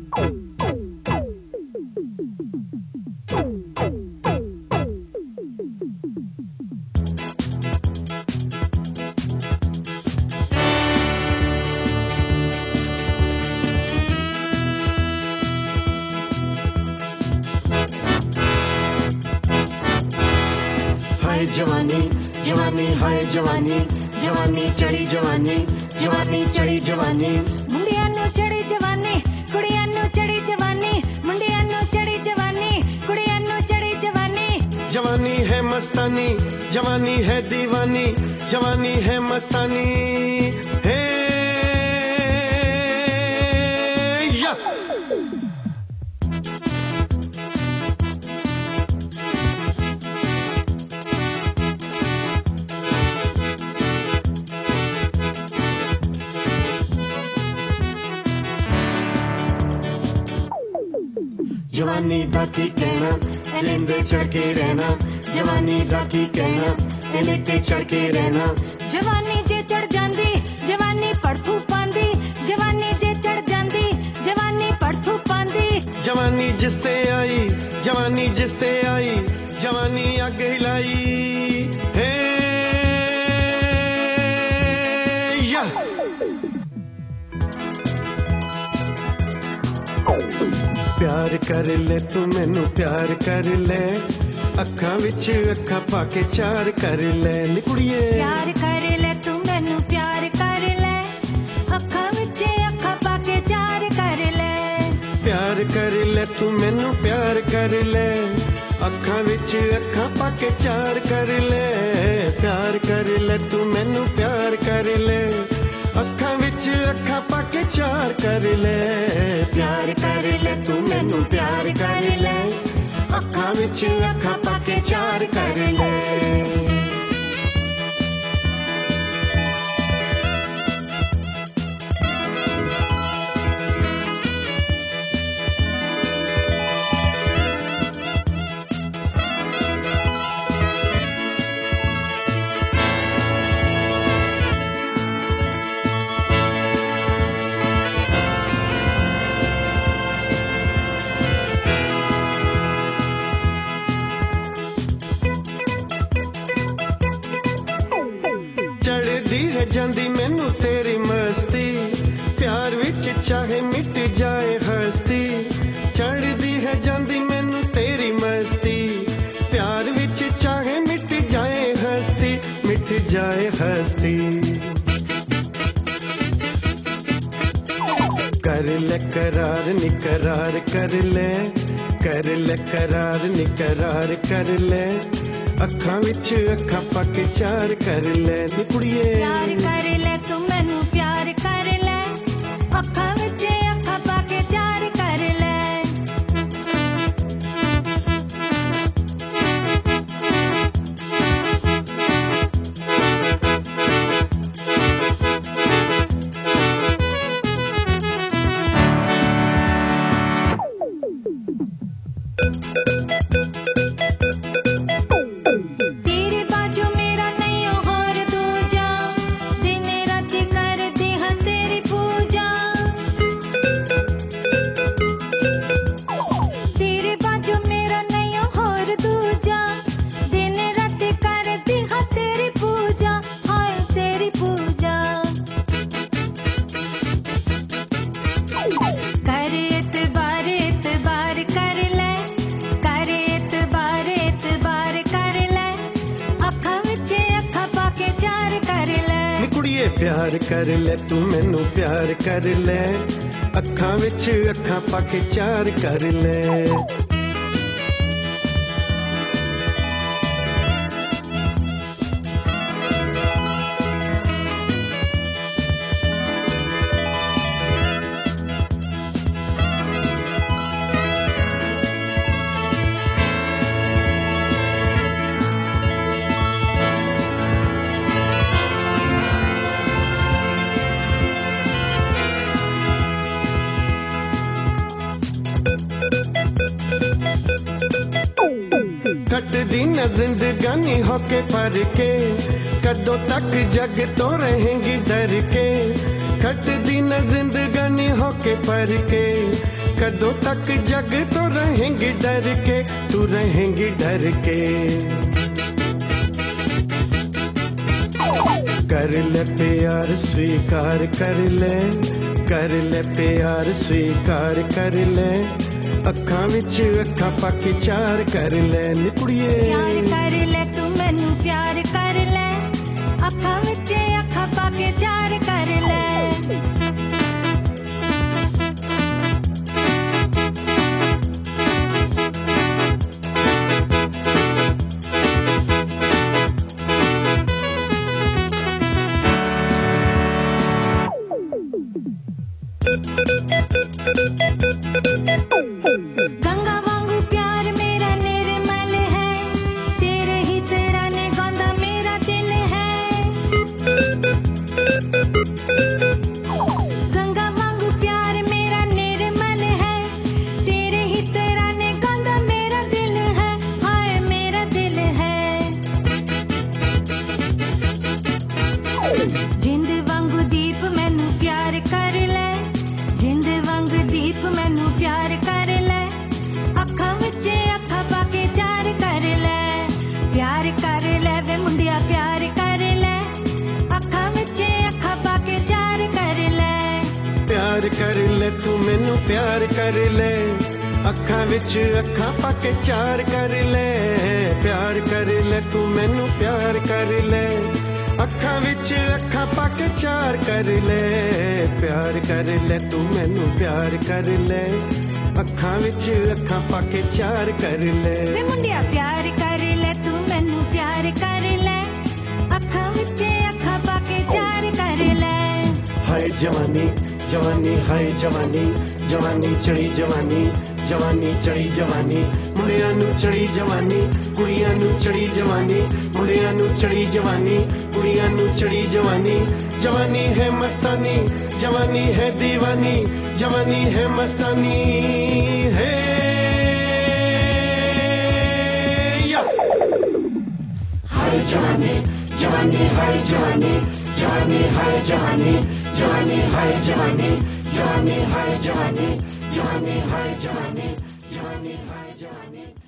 हाय जवानी जवानी हाय जवानी जवानी चढ़ी जवानी जवानी चढ़ी जवानी मुंडिया नु चढ़ी जवानी कुड़िया नु चढ़ी जवानी मुंडिया नु चढ़ी जवानी कुड़िया नु चढ़ी जवानी जवानी है मस्तानी जवानी है दीवानी जवानी है मस्तानी है या। जवानी दा की कहना इलेंदे चढ़ के रहना जवानी दा की कहना इलेंदे चढ़ के रहना जवानी जे चढ़ जांदी जवानी पड़थू पांदी जवानी जे चढ़ जांदी जवानी पड़थू पांदी जवानी जिसते आई जवानी जिसते आई जवानी आग हिलाई है या। प्यार कर ले तू मैनू प्यार कर ले अखां विच अखां पाके चार कर ले नी कुड़िए प्यार कर ले तू मैनू प्यार कर ले अखां विच अखां पाके चार कर ले प्यार कर ले तू मैनू प्यार कर ले अखां विच अखां पाके चार कर ले प्यार कर ले तू मैनू प्यार कर ले अखां विच अखां पाके चार कर ले प्यार कर ले तू मैनू प्यार कर ले अखां विच अखां पाके चार कर ले जांदी मैनू तेरी मस्ती प्यार विच चाहे मिट जाए हस्ती चढ़दी है जांदी मैनू तेरी मस्ती प्यार विच चाहे मिट जाए हस्ती मिट जाए हस्ती कर ले करार निकरार कर ले करार निकरार कर ले अखां विच अखां पाके चार कर ले नी कुड़िए प्यार कर ले तू मैनू प्यार कर ले अखां विच अखां पाके चार कर ले तेरे बाजू मेरा नहीं और दूजा दिन रात करती हाँ तेरी पूजा तेरे बाजू मेरा नहीं और दूजा दिन रात करती हाँ तेरी पूजा हाय तेरी पूजा कर एतबार एतबार कर ले कर एतबार एतबार कर ले अखां विच अखां पाके चार कर ले नी कुड़िए प्यार कर ले तू मैनू प्यार कर ले अखां विच अखां पाके चार कर ले कटदी न जिंदगानी होके पर के कदों तक जग तो रहेंगी डर के कटदी न जिंदगानी होके पर के कदों तक जग तो रहेंगी डर के, तू रहेंगी डर के। कर ले प्यार स्वीकार कर ले, कर ले प्यार स्वीकार कर ले, अखां विच अखां पाके चार कर ले नी कुड़िए। प्यार कर ले तू मैनू प्यार कर ले, अखां विच अखां पाके चार कर ले। गंगा वांगू प्यार मेरा निर्मल है, तेरे ही तराने गांदा मेरा दिल है। गंगा वांगू प्यार मेरा निर्मल है, तेरे ही तराने गांदा मेरा दिल है, हाय मेरा दिल है। जिंद वांगू दीप मैनू प्यार कर ले, जिंद वांग दीप मैनू प्यार कर ले, अखां विच अखां पाके चार कर ले। प्यार कर ले वे मुंडिया प्यार कर ले, अखां विच अखां पाके चार कर ले। प्यार कर ले तू मैनू प्यार कर ले, अखां विच अखां पाके चार कर ले। प्यार कर ले तू मैनू प्यार कर ले, अखां विच अखां पाके चार कर ले। प्यार कर ले तू मैनू प्यार कर ले, अखां विच अखां पाके चार कर ले। वे मुंडिया प्यार कर ले तू मैनू प्यार कर ले, अखां विच अखां पाके चार कर ले। हाय जवानी जवानी हाय जवानी, जवानी चढ़ी जवानी, जवानी चढ़ी जवानी, मुंडियां नू चढ़ी जवानी, कुड़ियां नू चढ़ी जवानी, मुंडियां नू चढ़ी जवानी, कुड़ियां नू चढ़ी जवानी। जवानी है मस्तानी, जवानी है दीवानी, जवानी है मस्तानी है या। हाय जवानी जवानी हाय जवानी, जवानी हाय जवानी, जवानी हाय जवानी, जवानी हाय जवानी, जवानी हाय जवानी, जवानी हाय जवानी।